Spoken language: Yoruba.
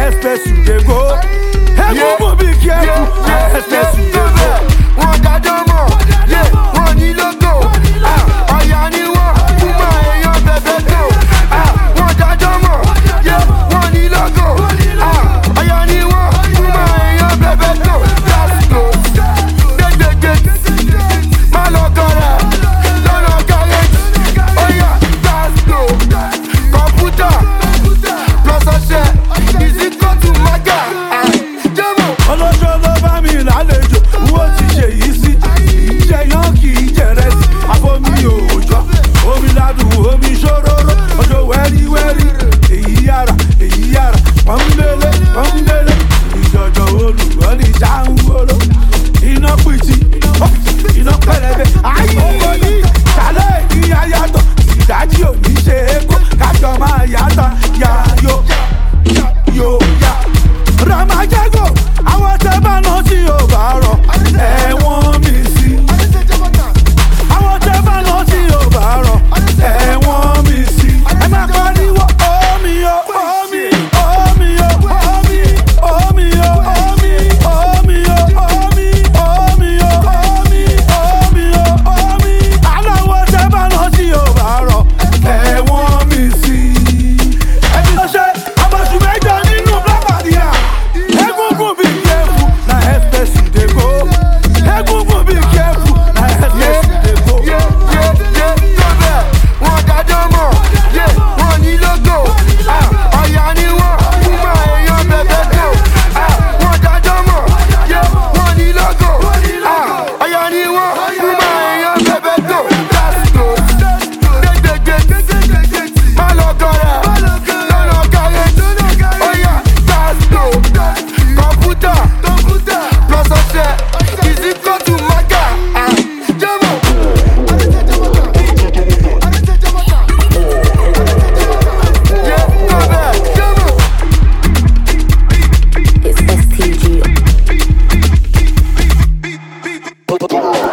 express you dey go. Egungun be careful, na express you dey go. Wọ́n dájọ́ mọ̀, wọ́n ní lógo. Ọ̀yà ni wọ́n fún mọ́ èèyàn bẹ̀bẹ̀ tó. Wọ́n dájọ́ mọ̀, wọ́n ní lógo. Ọ̀yà ni wọ́n fún mọ́ èèyàn bẹ̀bẹ̀ tó. Lásìkò dédédé má lọ kọ́ra lọ́nà gáréjì. Ọ̀yà lásìkò kọ̀mpútà plus ọṣẹ ìsìnkọ́ tún mága. Jẹ́mọ̀. Ọlọ́jọ́ ló bá mi lálejò, wọ́n ti ṣe yìí sí. Ìjẹyàn kì í jẹrẹsì, àfomi òòjọ́. Omi ládùn, omi ṣòróró, ọjọ́ wẹ́ríwẹ́rí. Èyí yára, pọ́nlélé. Ìjọjọ olùkọ́ ní jáǹwóró. Iná pìtì, iná pẹlẹbẹ. Ayé owó ní ṣàlẹ̀ ìyá yàtọ̀. Ìdájí ò ní ṣe é kó, kájọ máa yàtọ̀. Yá. Ramajago, àwọn tẹ́ bá lọ sí ọba rọ̀, ẹ̀wọ̀n mi sí. Àwọn tẹ́ bá lọ sí ọba rọ̀, ẹ̀wọ̀n mi sí. Ẹ máa pariwo omi o, omi, omi o, omi, omi o, omi, omi o, omi, omi o, omi, omi o, omi. Aláwọ̀ tẹ́ bá lọ sí ọba rọ̀, ẹ̀wọ̀n mi sí. Ẹbí ló ṣe àbọ̀ṣù mẹ́jọ nínú Blackmaria. Egungun be careful, na express you dey go. Egungun be careful, na express you dey go. Wọ́n dájọ́ mọ̀, wọ́n ní lógo. Ọ̀yà ni wọ́n fún mọ́ èèyàn bẹ̀bẹ̀ tó. Wọ́n dájọ́ mọ̀, wọ́n ní lógo. Ọ̀yà ni wọ́n fún mọ́ èèyàn bẹ̀bẹ̀ tó. Lásìkò dédédé má lọ kọ́ra lọ́nà gáréjì. Ọ̀yà lásìkò kọ̀mpútà plus ọṣẹ ìsìnkọ́ tún mága. Jẹ́mọ̀. It's STG.